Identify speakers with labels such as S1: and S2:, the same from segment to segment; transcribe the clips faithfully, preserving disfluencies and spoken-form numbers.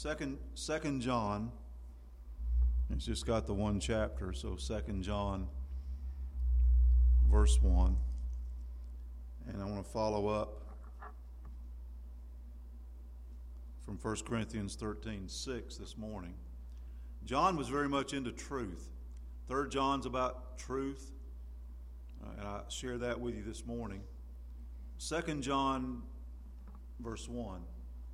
S1: Second, Second John, it's just got the one chapter, so Second John, verse one. And I want to follow up from First Corinthians thirteen six this morning. John was very much into truth. Third John's about truth, uh, and I share that with you this morning. Second John, verse one.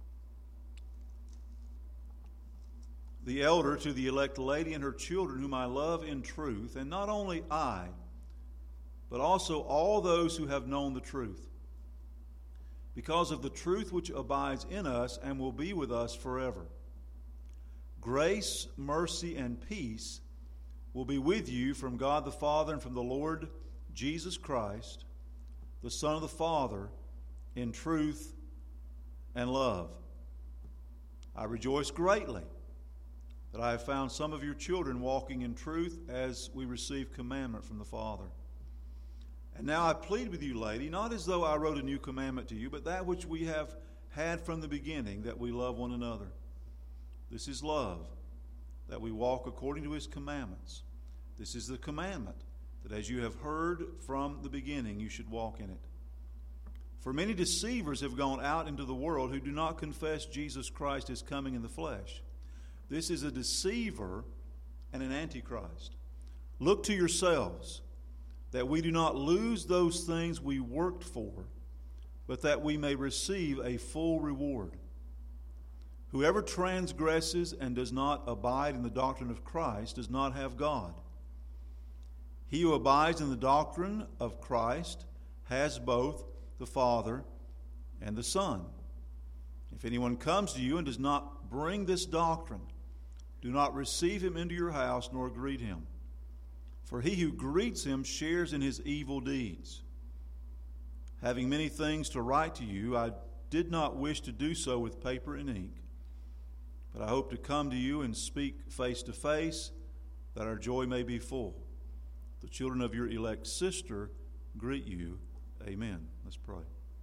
S1: The elder to the elect lady and her children, whom I love in truth, and not only I, but also all those who have known the truth, because of the truth which abides in us and will be with us forever. Grace, mercy, and peace will be with you from God the Father and from the Lord Jesus Christ, the Son of the Father, in truth and love. I rejoice greatly that I have found some of your children walking in truth as we receive commandment from the Father. And now I plead with you, lady, not as though I wrote a new commandment to you, but that which we have had from the beginning, that we love one another. This is love, that we walk according to his commandments. This is the commandment, that as you have heard from the beginning, you should walk in it. For many deceivers have gone out into the world who do not confess Jesus Christ as coming in the flesh. This is a deceiver and an antichrist. Look to yourselves, that we do not lose those things we worked for, but that we may receive a full reward. Whoever transgresses and does not abide in the doctrine of Christ does not have God. He who abides in the doctrine of Christ has both the Father and the Son. If anyone comes to you and does not bring this doctrine, do not receive him into your house nor greet him. For he who greets him shares in his evil deeds. Having many things to write to you, I did not wish to do so with paper and ink, but I hope to come to you and speak face to face, that our joy may be full. The children of your elect sister greet you. Amen. Let's pray.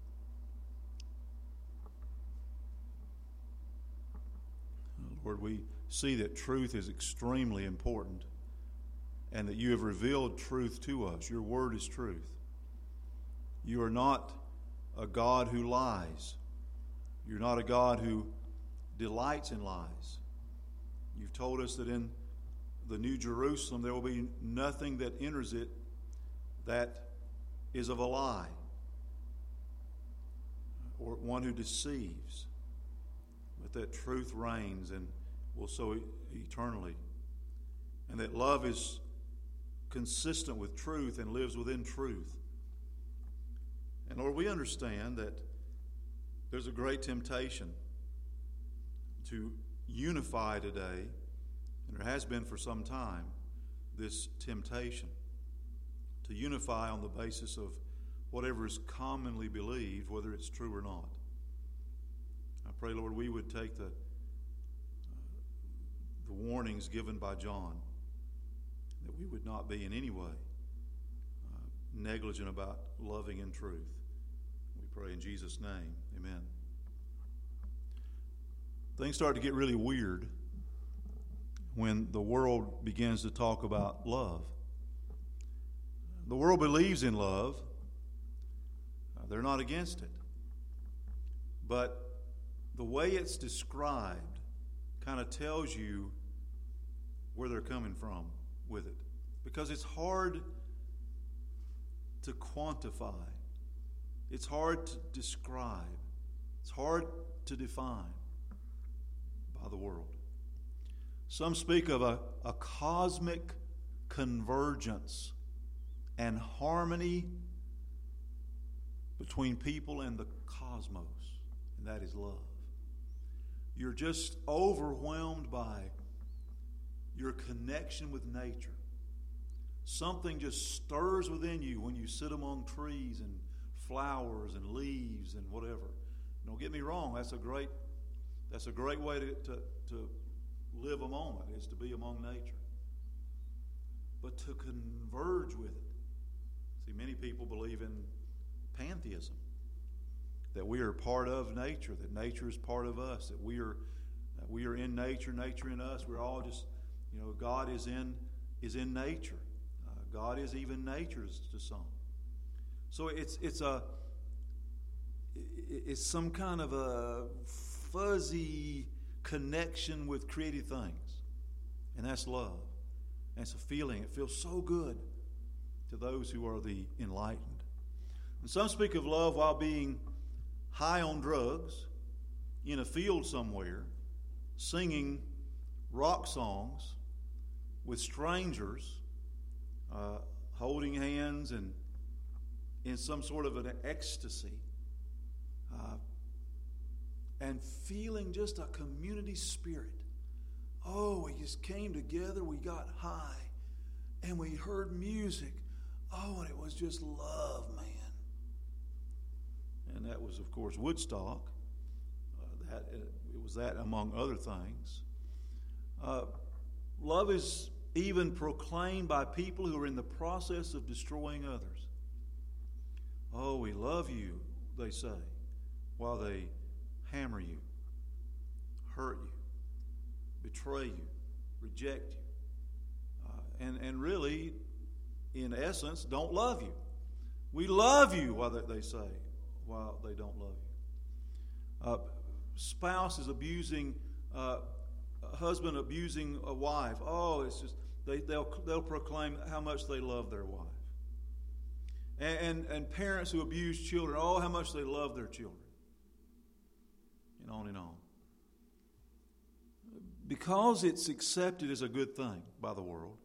S1: Lord, we see that truth is extremely important and that you have revealed truth to us. Your word is truth. You are not a God who lies. You're not a God who delights in lies. You've told us that in the New Jerusalem there will be nothing that enters it that is of a lie or one who deceives, but that truth reigns and will so eternally, and that love is consistent with truth and lives within truth. And Lord, we understand that there's a great temptation to unify today, and there has been for some time, this temptation to unify on the basis of whatever is commonly believed, whether it's true or not. I pray, Lord, we would take the, uh, the warnings given by John, that we would not be in any way uh, negligent about loving in truth. We pray in Jesus' name. Amen. Things start to get really weird when the world begins to talk about love. The world believes in love. Uh, they're not against it. But the way it's described kind of tells you where they're coming from with it. Because it's hard to quantify. It's hard to describe. It's hard to define by the world. Some speak of a, a cosmic convergence and harmony between people and the cosmos, and that is love. You're just overwhelmed by your connection with nature. Something just stirs within you when you sit among trees and flowers and leaves and whatever. Don't get me wrong, that's a great that's a great way to, to, to live a moment, is to be among nature. But to converge with it. See, many people believe in pantheism, that we are part of nature, that nature is part of us, that we are we are in nature, nature in us. We're all just, you know, God is in is in nature. Uh, God is even nature to some. So it's it's a it's some kind of a fuzzy connection with created things, and that's love. And it's a feeling. It feels so good to those who are the enlightened. And some speak of love while being high on drugs, in a field somewhere, singing rock songs with strangers, uh, holding hands and in some sort of an ecstasy, uh, and feeling just a community spirit. Oh, we just came together, we got high, and we heard music. Oh, and it was just love, man. And that was, of course, Woodstock. Uh, that it was that among other things. Uh, love is even proclaimed by people who are in the process of destroying others. Oh, we love you, they say, while they hammer you, hurt you, betray you, reject you, uh, and, and really, in essence, don't love you. We love you, while they say, while they don't love you. Uh, spouse is abusing, uh, a husband abusing a wife. Oh, it's just, they, they'll, they'll proclaim how much they love their wife. And, and, and parents who abuse children, oh, how much they love their children. And on and on. Because it's accepted as a good thing by the world,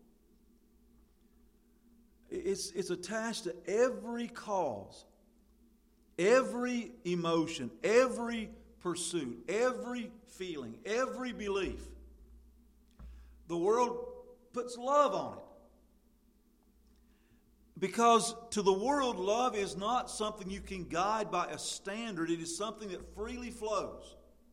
S1: it's, it's attached to every cause, every emotion, every pursuit, every feeling, every belief. The world puts love on it. Because to the world, love is not something you can guide by a standard. It is something that freely flows.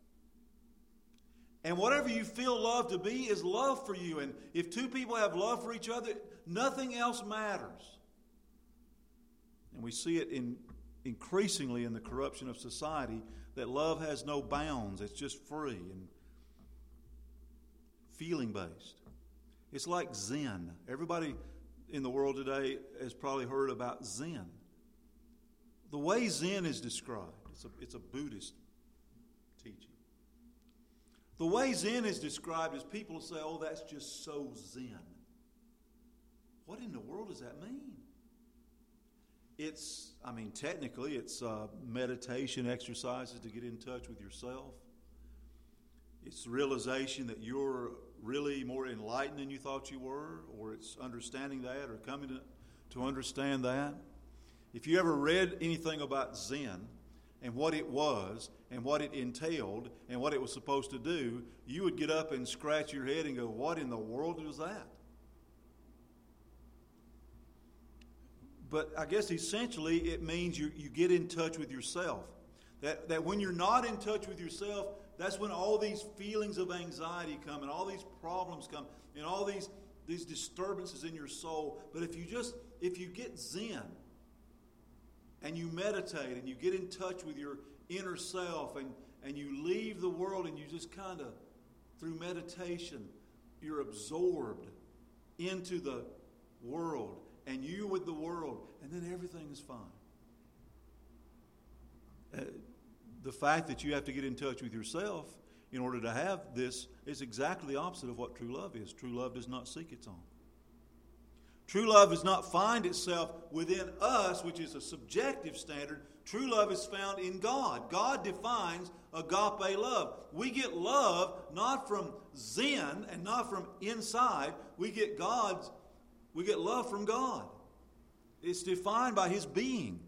S1: And whatever you feel love to be is love for you. And if two people have love for each other, nothing else matters. And we see it in increasingly in the corruption of society, that love has no bounds. It's just free and feeling-based. It's like Zen. Everybody in the world today has probably heard about Zen. The way Zen is described, it's a, it's a Buddhist teaching. The way Zen is described is people say, oh, that's just so Zen. What in the world does that mean? It's, I mean, technically it's uh, meditation exercises to get in touch with yourself. It's the realization that you're really more enlightened than you thought you were, or it's understanding that or coming to, to understand that. If you ever read anything about Zen and what it was and what it entailed and what it was supposed to do, you would get up and scratch your head and go, what in the world was that? But I guess essentially it means you, you get in touch with yourself. That, that when you're not in touch with yourself, that's when all these feelings of anxiety come and all these problems come and all these, these disturbances in your soul. But if you just, if you get Zen and you meditate and you get in touch with your inner self and, and you leave the world and you just kind of, through meditation, you're absorbed into the world and you with the world, and then everything is fine. Uh, the fact that you have to get in touch with yourself in order to have this is exactly the opposite of what true love is. True love does not seek its own. True love does not find itself within us, which is a subjective standard. True love is found in God. God defines agape love. We get love not from Zen and not from inside. We get God's We get love from God. It's defined by His being.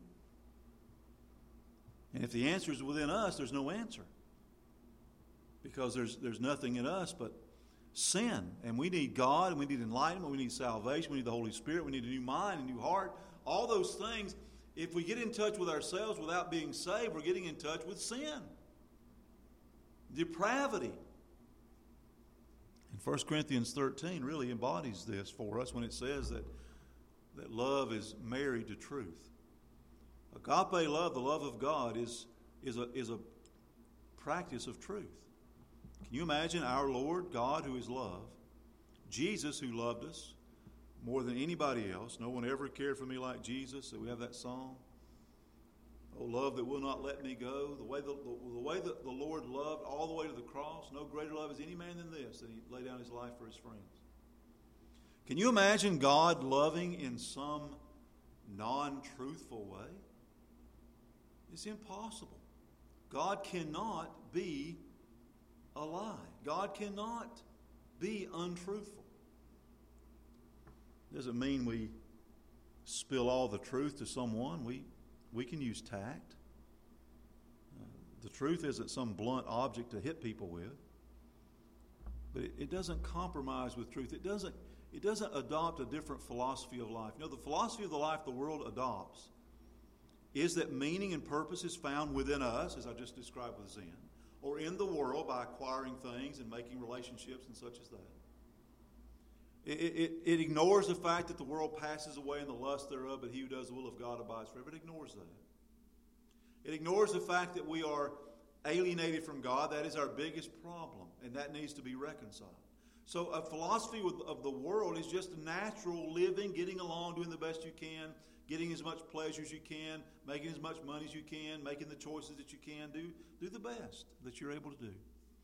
S1: And if the answer is within us, there's no answer. Because there's, there's nothing in us but sin. And we need God, and we need enlightenment, we need salvation, we need the Holy Spirit, we need a new mind, a new heart. All those things, if we get in touch with ourselves without being saved, we're getting in touch with sin. Depravity. And First Corinthians thirteen really embodies this for us when it says that, that love is married to truth. Agape love, the love of God, is, is, a, is a practice of truth. Can you imagine our Lord, God who is love, Jesus who loved us more than anybody else? No one ever cared for me like Jesus. So we have that song. Oh, love that will not let me go. The way the, the, the way that the Lord loved all the way to the cross. No greater love is any man than this, that he laid down his life for his friends. Can you imagine God loving in some non-truthful way? It's impossible. God cannot be a lie. God cannot be untruthful. Doesn't mean we spill all the truth to someone. We we can use tact. Uh, the truth isn't some blunt object to hit people with. But it, it doesn't compromise with truth. It doesn't it doesn't adopt a different philosophy of life. You know, the philosophy of the life the world adopts is that meaning and purpose is found within us, as I just described with Zen, or in the world by acquiring things and making relationships and such as that. It, it, it ignores the fact that the world passes away and the lust thereof, but he who does the will of God abides forever. It ignores that. It ignores the fact that we are alienated from God. That is our biggest problem, and that needs to be reconciled. So a philosophy of the world is just natural living, getting along, doing the best you can, getting as much pleasure as you can, making as much money as you can, making the choices that you can. Do, do the best that you're able to do.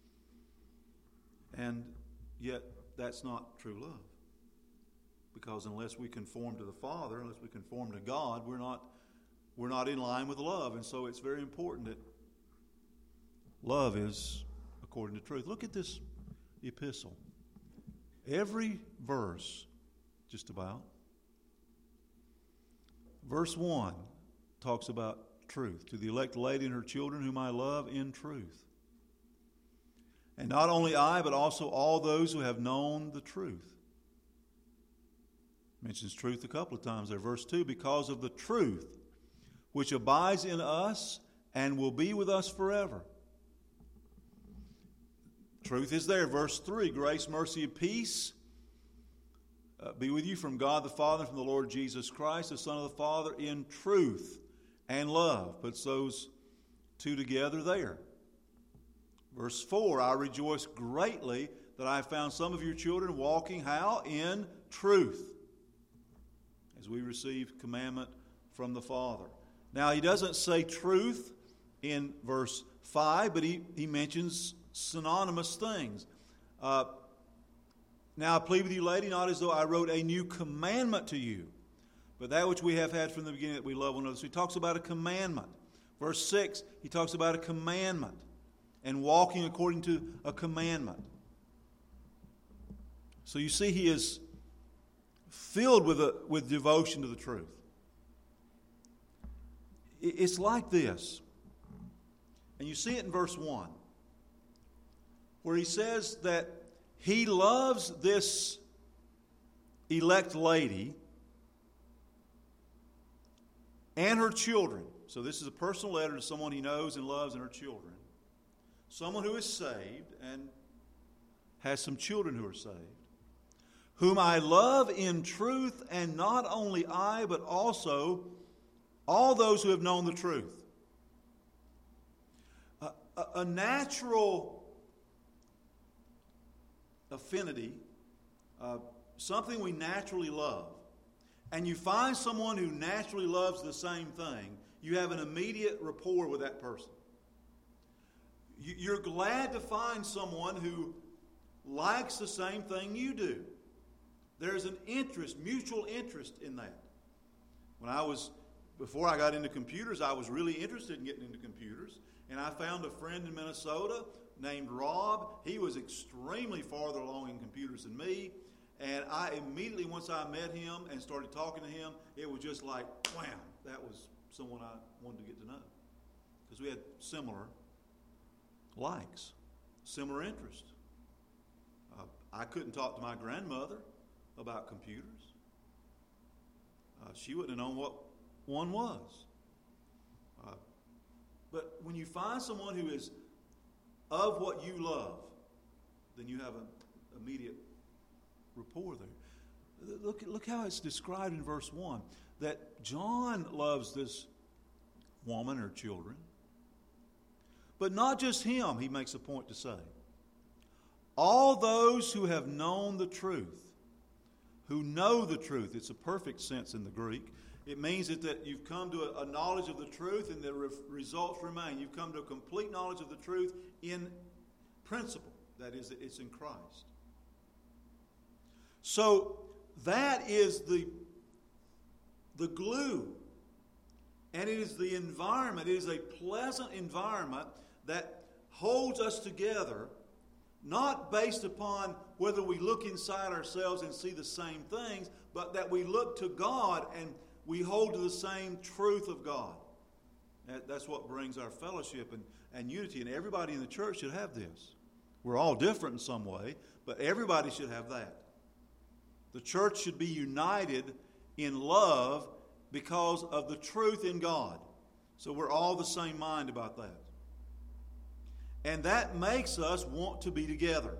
S1: And yet, that's not true love. Because unless we conform to the Father, unless we conform to God, we're not, we're not in line with love. And so it's very important that love is according to truth. Look at this epistle. Every verse, just about, verse one talks about truth. To the elect lady and her children whom I love in truth. And not only I, but also all those who have known the truth. Mentions truth a couple of times there. Verse two, because of the truth which abides in us and will be with us forever. Truth is there. Verse three, grace, mercy, and peace uh, be with you from God the Father and from the Lord Jesus Christ, the Son of the Father, in truth and love. Puts those two together there. Verse four, I rejoice greatly that I have found some of your children walking how? In truth. As we receive commandment from the Father. Now, he doesn't say truth in verse five, but he, he mentions synonymous things. Uh, now I plead with you, lady, not as though I wrote a new commandment to you, but that which we have had from the beginning, that we love one another. So he talks about a commandment. Verse six, he talks about a commandment and walking according to a commandment. So you see, he is filled with, a, with devotion to the truth. It's like this. And you see it in verse one, where he says that he loves this elect lady and her children. So this is a personal letter to someone he knows and loves and her children. Someone who is saved and has some children who are saved. Whom I love in truth, and not only I, but also all those who have known the truth. A, a, a natural affinity, uh, something we naturally love, and you find someone who naturally loves the same thing, you have an immediate rapport with that person. You, you're glad to find someone who likes the same thing you do. There's an interest, mutual interest in that. When I was, before I got into computers, I was really interested in getting into computers. And I found a friend in Minnesota named Rob. He was extremely farther along in computers than me. And I immediately, once I met him and started talking to him, it was just like, wham, that was someone I wanted to get to know. Because we had similar likes, similar interests. Uh, I couldn't talk to my grandmother about computers. Uh, she wouldn't have known what one was. Uh, but when you find someone who is of what you love, then you have an immediate rapport there. Look, look how it's described in verse one, that John loves this woman or children. But not just him, he makes a point to say. all those who have known the truth, who know the truth. It's a perfect sense in the Greek. It means that, that you've come to a, a knowledge of the truth and the re- results remain. You've come to a complete knowledge of the truth in principle. That is, it's in Christ. So that is the, the glue. And it is the environment. It is a pleasant environment that holds us together, not based upon whether we look inside ourselves and see the same things, but that we look to God and we hold to the same truth of God. That, that's what brings our fellowship and, and unity. And everybody in the church should have this. We're all different in some way, but everybody should have that. The church should be united in love because of the truth in God. So we're all the same mind about that. And that makes us want to be together.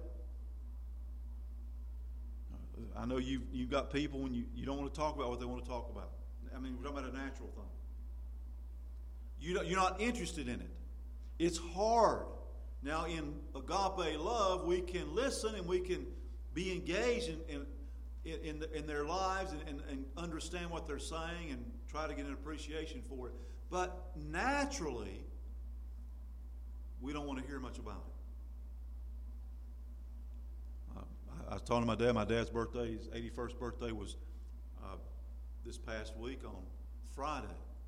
S1: I know you've, you've got people when you, you don't want to talk about what they want to talk about. I mean, we're talking about a natural thing. You don't, you're not interested in it. It's hard. Now, in agape love, we can listen and we can be engaged in, in, in, in their lives and, and, and understand what they're saying and try to get an appreciation for it. But naturally, we don't want to hear much about it. Uh, I, I was talking to my dad. My dad's birthday, his eighty-first birthday, was uh, this past week on Friday.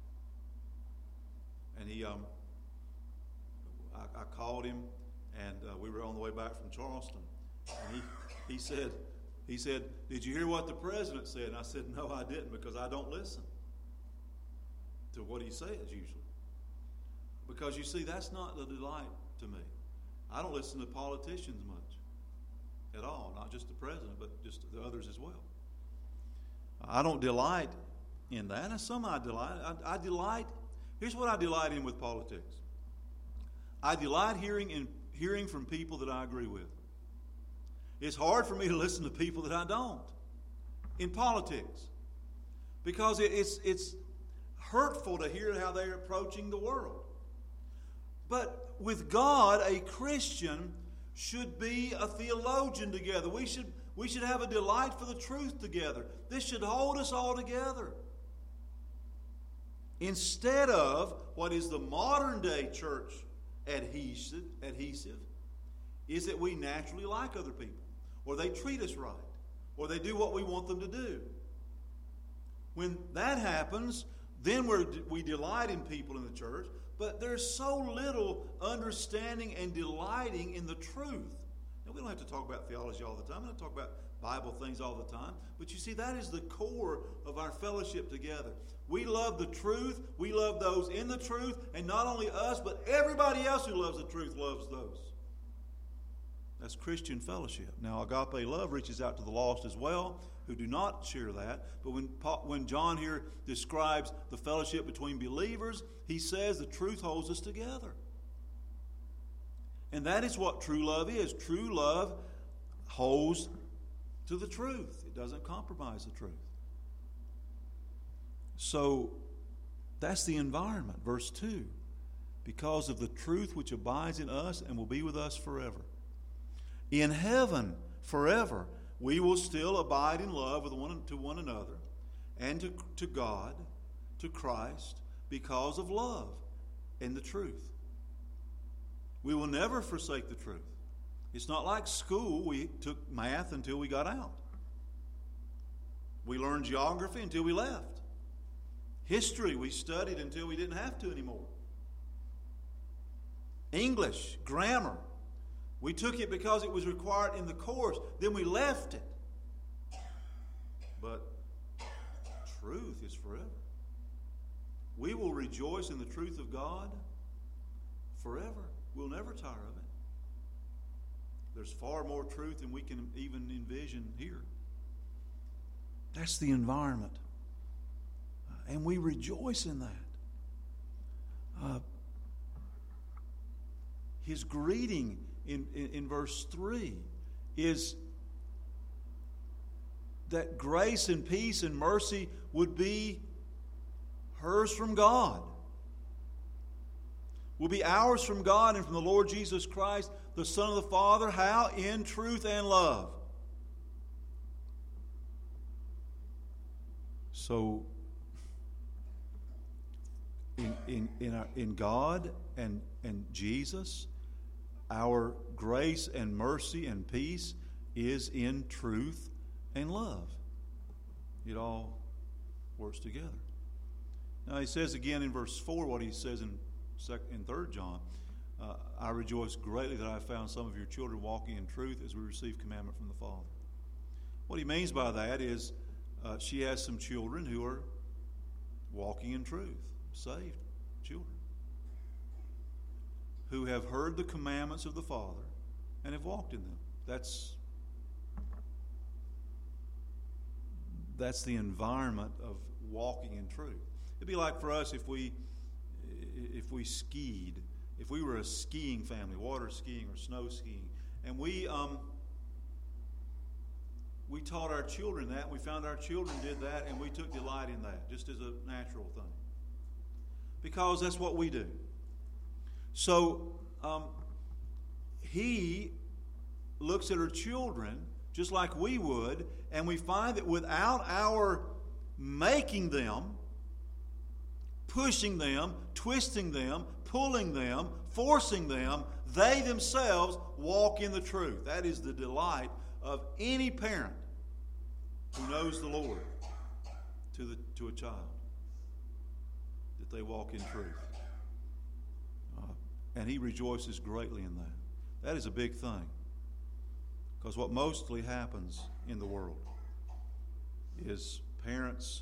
S1: And he, um, I, I called him, and uh, we were on the way back from Charleston. And he, he said, he said, "Did you hear what the president said?" And I said, "No, I didn't, because I don't listen to what he says usually." Because you see, that's not the delight to me. I don't listen to politicians much at all, not just the president, but just the others as well. I don't delight in that. And some I delight. I, I delight. Here's what I delight in with politics. I delight hearing in hearing from people that I agree with. It's hard for me to listen to people that I don't in politics, because it, it's it's hurtful to hear how they're approaching the world. But with God, a Christian should be a theologian together. We should we should have a delight for the truth together. This should hold us all together. Instead of what is the modern day church adhesive, adhesive is that we naturally like other people, or they treat us right, or they do what we want them to do. When that happens, then we're, we delight in people in the church, but there's so little understanding and delighting in the truth. Now, we don't have to talk about theology all the time. We don't talk about Bible things all the time. But you see, that is the core of our fellowship together. We love the truth. We love those in the truth. And not only us, but everybody else who loves the truth loves those. That's Christian fellowship. Now, agape love reaches out to the lost as well, who do not share that. But when, when John here describes the fellowship between believers, he says the truth holds us together. And that is what true love is. True love holds to the truth. It doesn't compromise the truth. So that's the environment. Verse two. Because of the truth which abides in us and will be with us forever. In heaven, forever, we will still abide in love with one to one another and to, to God, to Christ, because of love and the truth. We will never forsake the truth. It's not like school. We took math until we got out. We learned geography until we left. History we studied until we didn't have to anymore. English, grammar, we took it because it was required in the course. Then we left it. But truth is forever. We will rejoice in the truth of God forever. We'll never tire of it. There's far more truth than we can even envision here. That's the environment. And we rejoice in that. Uh, his greeting in, in, in verse three is that grace and peace and mercy would be hers from God. Will be ours from God and from the Lord Jesus Christ, the Son of the Father. How? In truth and love. So, in in in, our, in God and and Jesus, our grace and mercy and peace is in truth and love. It all works together. Now he says again in verse four what he says in second, in third John. Uh, I rejoice greatly that I have found some of your children walking in truth as we receive commandment from the Father. What he means by that is uh, she has some children who are walking in truth, saved children, who have heard the commandments of the Father and have walked in them. That's that's the environment of walking in truth. It'd be like for us if we if we skied. If we were a skiing family, water skiing or snow skiing, and we um, we taught our children that, and we found our children did that, and we took delight in that, just as a natural thing. Because that's what we do. So um, he looks at her children just like we would, and we find that without our making them, pushing them, twisting them, pulling them, forcing them, they themselves walk in the truth. That is the delight of any parent who knows the Lord to the to a child, that they walk in truth. Uh, and he rejoices greatly in that. That is a big thing. Because what mostly happens in the world is parents,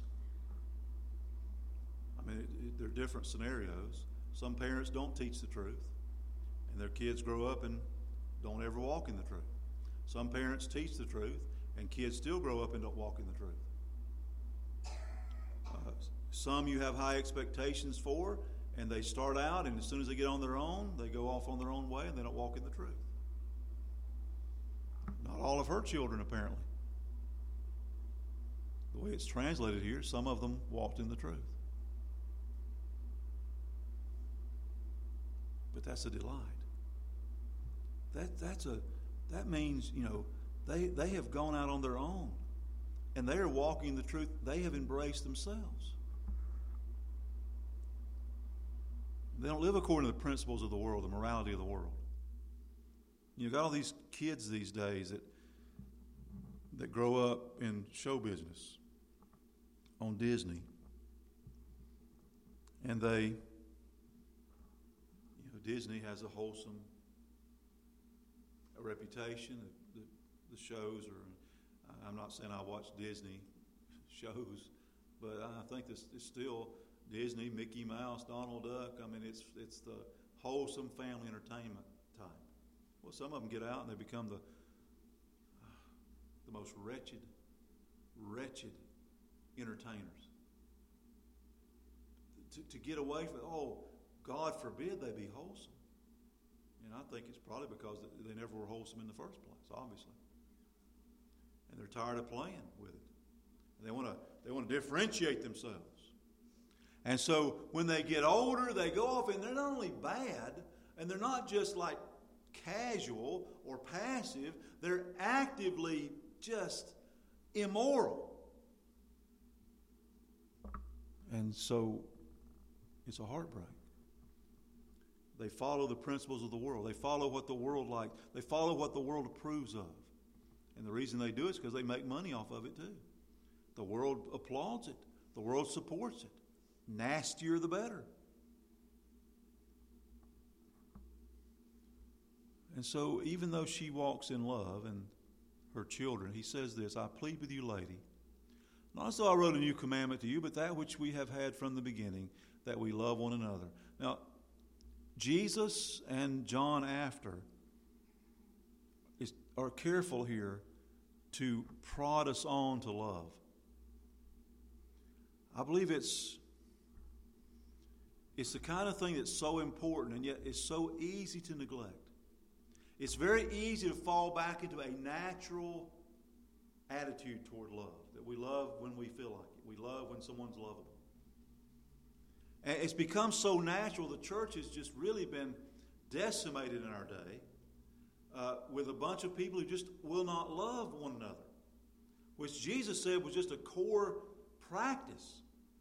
S1: I mean, it, it, there are different scenarios. Some parents don't teach the truth, and their kids grow up and don't ever walk in the truth. Some parents teach the truth, and kids still grow up and don't walk in the truth. Uh, some you have high expectations for, and they start out, and as soon as they get on their own, they go off on their own way, and they don't walk in the truth. Not all of her children, apparently. The way it's translated here, some of them walked in the truth. But that's a delight. That that's a that means, you know, they, they have gone out on their own, and they are walking the truth. They have embraced themselves. They don't live according to the principles of the world, the morality of the world. You've got all these kids these days that that grow up in show business on Disney, and they, you know, Disney has a wholesome a reputation. The, the, the shows are, I'm not saying I watch Disney shows, but I think this is still Disney, Mickey Mouse, Donald Duck. I mean, it's it's the wholesome family entertainment type. Well, some of them get out and they become the the most wretched, wretched entertainers. To, to get away from, oh, God forbid they be wholesome. And I think it's probably because they never were wholesome in the first place, obviously. And they're tired of playing with it. And they want to they want to differentiate themselves. And so when they get older, they go off, and they're not only bad, and they're not just like casual or passive, they're actively just immoral. And so it's a heartbreak. They follow the principles of the world. They follow what the world likes. They follow what the world approves of. And the reason they do it is because they make money off of it too. The world applauds it. The world supports it. Nastier the better. And so even though she walks in love and her children, he says this, I plead with you, lady, not as though I wrote a new commandment to you, but that which we have had from the beginning, that we love one another. Now, Jesus and John after is, are careful here to prod us on to love. I believe it's it's the kind of thing that's so important and yet it's so easy to neglect. It's very easy to fall back into a natural attitude toward love, that we love when we feel like it. We love when someone's lovable. And it's become so natural, the church has just really been decimated in our day uh, with a bunch of people who just will not love one another, which Jesus said was just a core practice.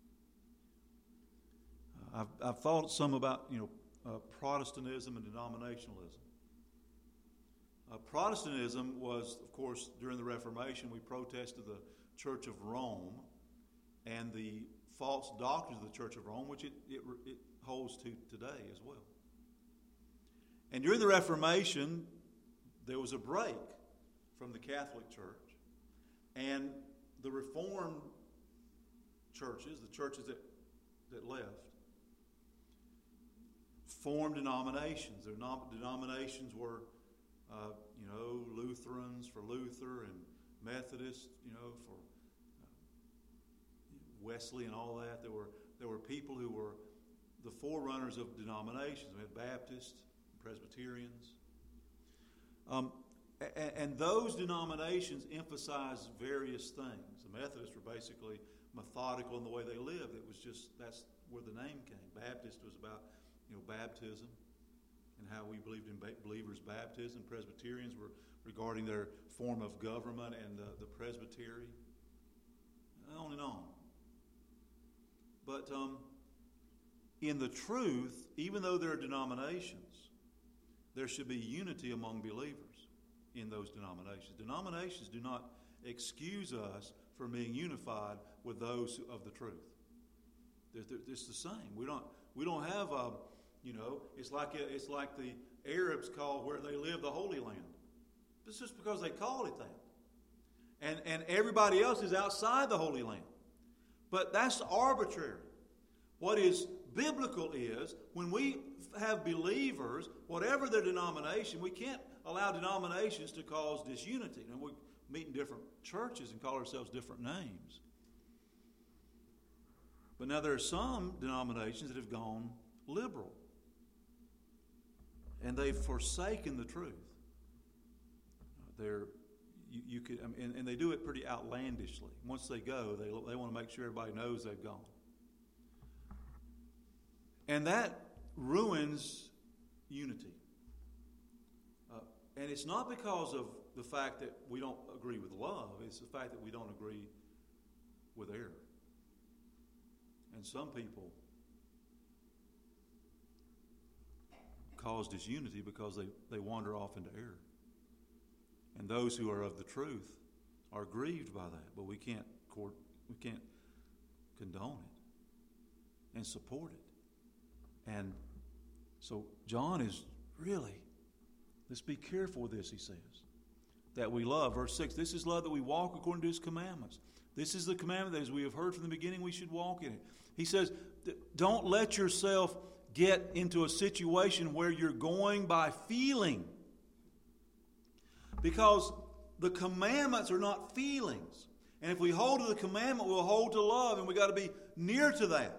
S1: Uh, I've, I've thought some about, you know, uh, Protestantism and denominationalism. Uh, Protestantism was, of course, during the Reformation, we protested the Church of Rome and the false doctrines of the Church of Rome, which it, it, it holds to today as well. And during the Reformation, there was a break from the Catholic Church, and the Reformed churches, the churches that, that left, formed denominations. Their nom- denominations were, uh, you know, Lutherans for Luther, and Methodists, you know, for uh, Wesley and all that. There were there were people who were the forerunners of denominations. We had Baptists, Presbyterians. Um, and, and those denominations emphasized various things. The Methodists were basically methodical in the way they lived. It was just, that's where the name came. Baptist was about, you know, baptism and how we believed in believers' baptism. Presbyterians were regarding their form of government and uh, the presbytery. On and on. But um, in the truth, even though there are denominations, there should be unity among believers in those denominations. Denominations do not excuse us from being unified with those of the truth. They're, they're, it's the same. We don't. We don't have a. You know, it's like it's like the Arabs call where they live the Holy Land. It's just because they call it that, and and everybody else is outside the Holy Land. But that's arbitrary. What is biblical is when we have believers, whatever their denomination, we can't allow denominations to cause disunity. And we meet in different churches and call ourselves different names. But now there are some denominations that have gone liberal. And they've forsaken the truth. They're, you, you could, I mean, and, and they do it pretty outlandishly. Once they go, they, they want to make sure everybody knows they've gone. And that ruins unity. Uh, and it's not because of the fact that we don't agree with love. It's the fact that we don't agree with error. And some people cause disunity because they, they wander off into error. And those who are of the truth are grieved by that. But we can't court, we can't condone it and support it. And so John is really, let's be careful with this, he says, that we love. Verse six, this is love, that we walk according to his commandments. This is the commandment that, as we have heard from the beginning, we should walk in it. He says, don't let yourself get into a situation where you're going by feeling. Because the commandments are not feelings. And if we hold to the commandment, we'll hold to love, and we've got to be near to that.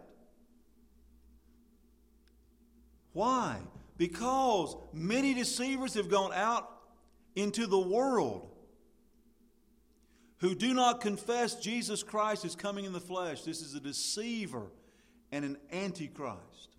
S1: Why? Because many deceivers have gone out into the world who do not confess Jesus Christ is coming in the flesh. This is a deceiver and an antichrist.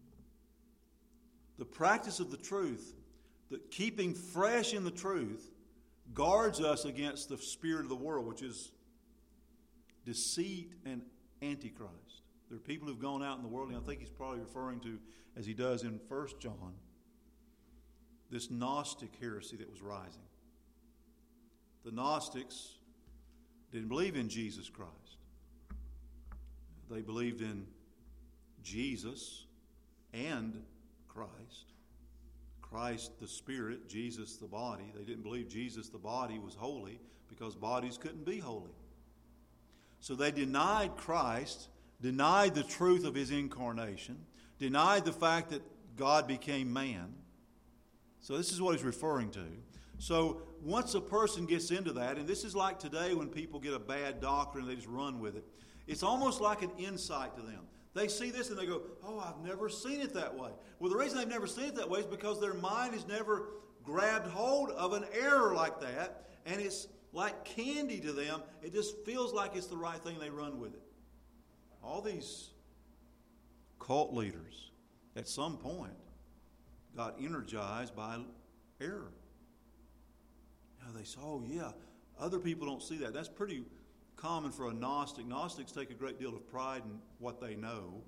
S1: The practice of the truth, the keeping fresh in the truth, guards us against the spirit of the world, which is deceit and antichrist. There are people who've gone out in the world, and I think he's probably referring to, as he does in First John, this Gnostic heresy that was rising. The Gnostics didn't believe in Jesus Christ. They believed in Jesus and Christ. Christ the Spirit, Jesus the body. They didn't believe Jesus the body was holy because bodies couldn't be holy. So they denied Christ, denied the truth of his incarnation, denied the fact that God became man. So this is what he's referring to. So once a person gets into that, and this is like today when people get a bad doctrine and they just run with it, it's almost like an insight to them. They see this and they go, oh, I've never seen it that way. Well, the reason they've never seen it that way is because their mind has never grabbed hold of an error like that, and it's like candy to them. It just feels like it's the right thing. They run with it. All these cult leaders at some point got energized by error. they say, oh, yeah, other people don't see that. That's pretty common for a Gnostic. Gnostics take a great deal of pride in what they know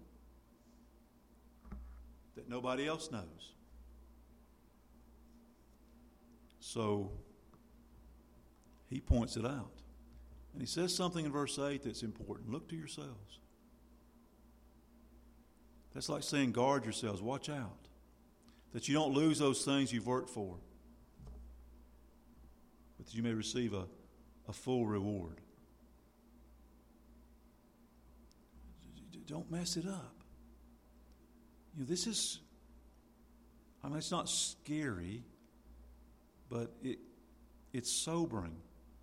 S1: that nobody else knows. So he points it out. And he says something in verse eight that's important. Look to yourselves. That's like saying guard yourselves. Watch out. That you don't lose those things you've worked for. But that you may receive a, a full reward. Don't mess it up. You know, this is, I mean, it's not scary, but it it's sobering.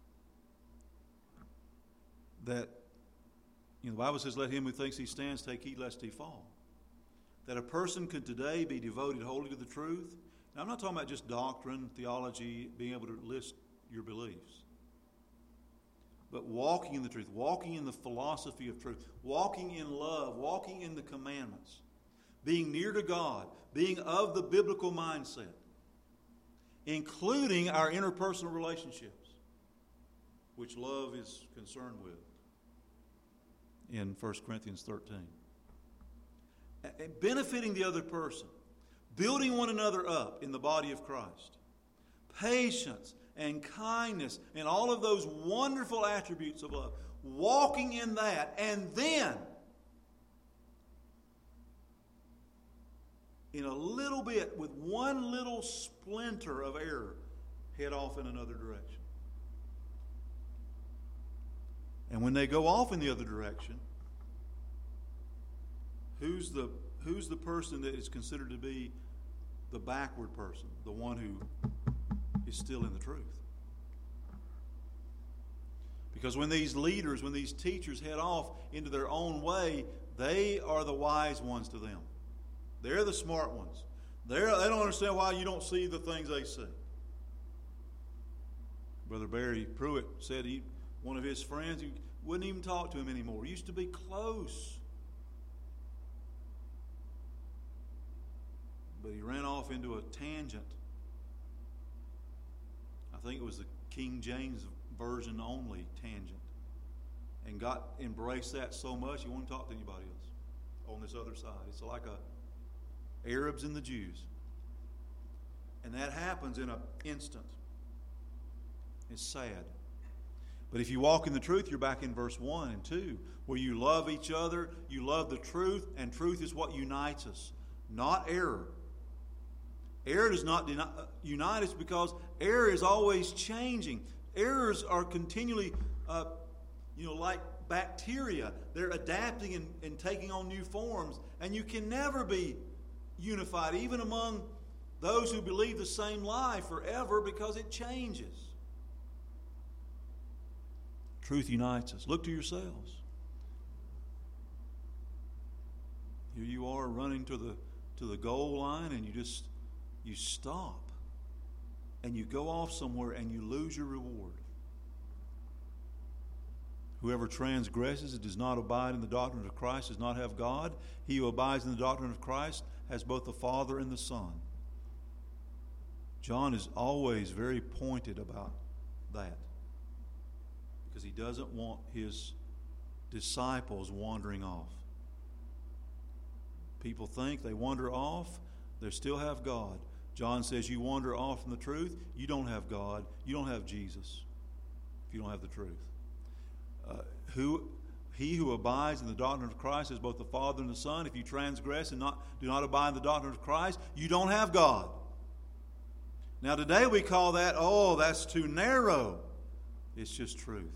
S1: That, you know, the Bible says, let him who thinks he stands take heed lest he fall. That a person could today be devoted wholly to the truth. Now, I'm not talking about just doctrine, theology, being able to list your beliefs. But walking in the truth, walking in the philosophy of truth, walking in love, walking in the commandments, being near to God, being of the biblical mindset, including our interpersonal relationships, which love is concerned with in First Corinthians thirteen. Benefiting the other person, building one another up in the body of Christ, patience and kindness and all of those wonderful attributes of love, walking in that, and then in a little bit, with one little splinter of error, head off in another direction. And when they go off in the other direction, who's the who's the person that is considered to be the backward person, the one who is still in the truth? Because when these leaders, when these teachers head off into their own way, they are the wise ones to them. They're the smart ones. They're, they don't understand why you don't see the things they see. Brother Barry Pruitt said he, one of his friends, he wouldn't even talk to him anymore. He used to be close. But he ran off into a tangent. I think it was the King James Version only tangent. And got embraced that so much he wouldn't talk to anybody else on this other side. It's like a Arabs and the Jews. And that happens in an instant. It's sad. But if you walk in the truth, you're back in verse one and two, where you love each other, you love the truth, and truth is what unites us, not error. Error does not deny, unite us because error is always changing. Errors are continually, uh, you know, like bacteria. They're adapting and, and taking on new forms, and you can never be unified, even among those who believe the same lie forever, because it changes. Truth unites us. Look to yourselves. Here you are running to the to the goal line, and you just you stop, and you go off somewhere, and you lose your reward. Whoever transgresses and does not abide in the doctrine of Christ does not have God. He who abides in the doctrine of Christ has both the Father and the Son. John is always very pointed about that, because he doesn't want his disciples wandering off. People think they wander off, they still have God. John says you wander off from the truth, you don't have God, you don't have Jesus, if you don't have the truth. Uh, who he who abides in the doctrine of Christ is both the Father and the Son. If you transgress and not do not abide in the doctrine of Christ, you don't have God. Now today we call that, oh, that's too narrow. It's just truth.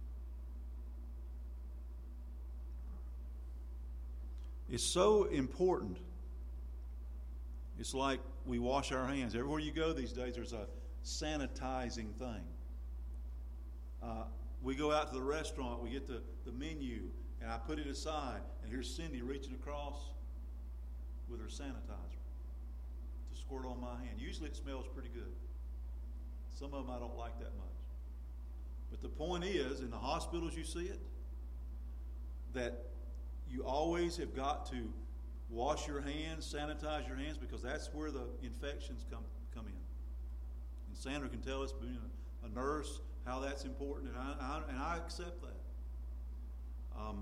S1: It's so important. It's like we wash our hands. Everywhere you go these days, there's a sanitizing thing. Uh, we go out to the restaurant, we get the, the menu, and I put it aside, and here's Cindy reaching across with her sanitizer to squirt on my hand. Usually it smells pretty good. Some of them I don't like that much. But the point is, in the hospitals you see it, that you always have got to wash your hands, sanitize your hands, because that's where the infections come come in. And Sandra can tell us, you know, a nurse, how that's important, and I, I, and I accept that. Um,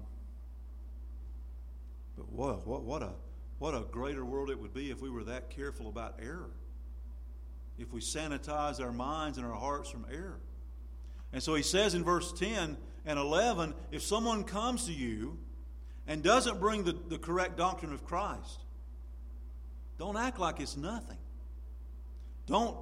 S1: but what, what, what a what a greater world it would be if we were that careful about error. If we sanitize our minds and our hearts from error. And so he says in verse ten and eleven, if someone comes to you and doesn't bring the, the correct doctrine of Christ, don't act like it's nothing. Don't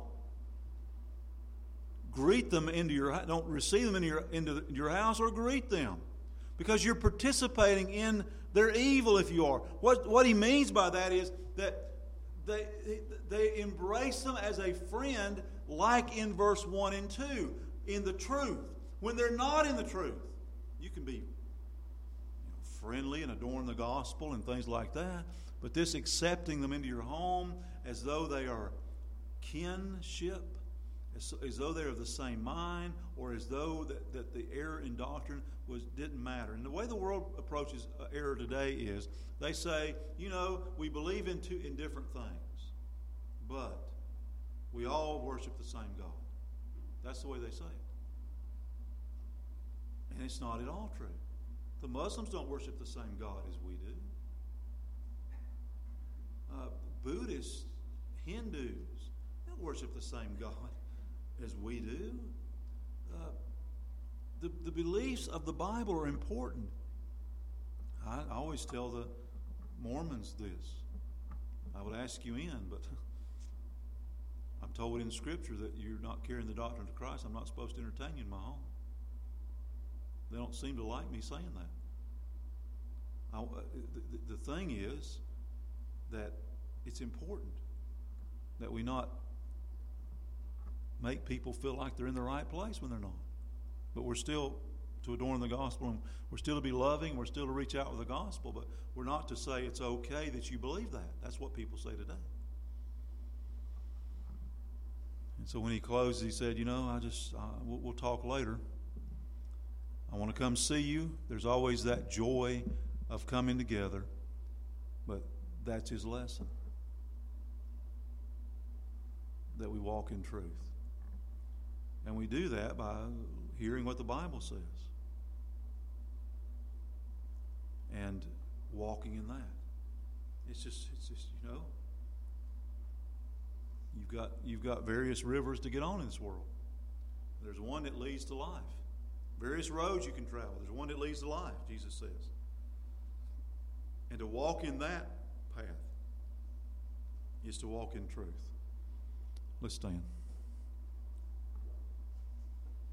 S1: greet them into your don't receive them into your into your house or greet them, because you're participating in their evil if you are. What what he means by that is that they they embrace them as a friend, like in verse one and two, in the truth. When they're not in the truth, you can be you know, friendly and adorn the gospel and things like that. But this accepting them into your home as though they are kinship, as, as though they're of the same mind, or as though that, that the error in doctrine was didn't matter. And the way the world approaches uh, error today is they say, you know, we believe in two in different things, but we all worship the same God. That's the way they say it. And it's not at all true. The Muslims don't worship the same God as we do. Uh, Buddhists, Hindus, they don't worship the same God as we do. Uh, the, the beliefs of the Bible are important. I, I always tell the Mormons this. I would ask you in, but I'm told in Scripture that you're not carrying the doctrine of Christ. I'm not supposed to entertain you in my home. They don't seem to like me saying that. I, the, the thing is that it's important that we not make people feel like they're in the right place when they're not. But we're still to adorn the gospel, and we're still to be loving, we're still to reach out with the gospel, but we're not to say it's okay that you believe that. That's what people say today. And so when he closed, he said, you know, I just, uh, we'll, we'll talk later. I want to come see you. There's always that joy of coming together, but that's his lesson. That we walk in truth. And we do that by hearing what the Bible says. And walking in that. It's just, it's just, you know, you've got, you've got various rivers to get on in this world. There's one that leads to life. Various roads you can travel. There's one that leads to life, Jesus says. And to walk in that path is to walk in truth. Let's stand.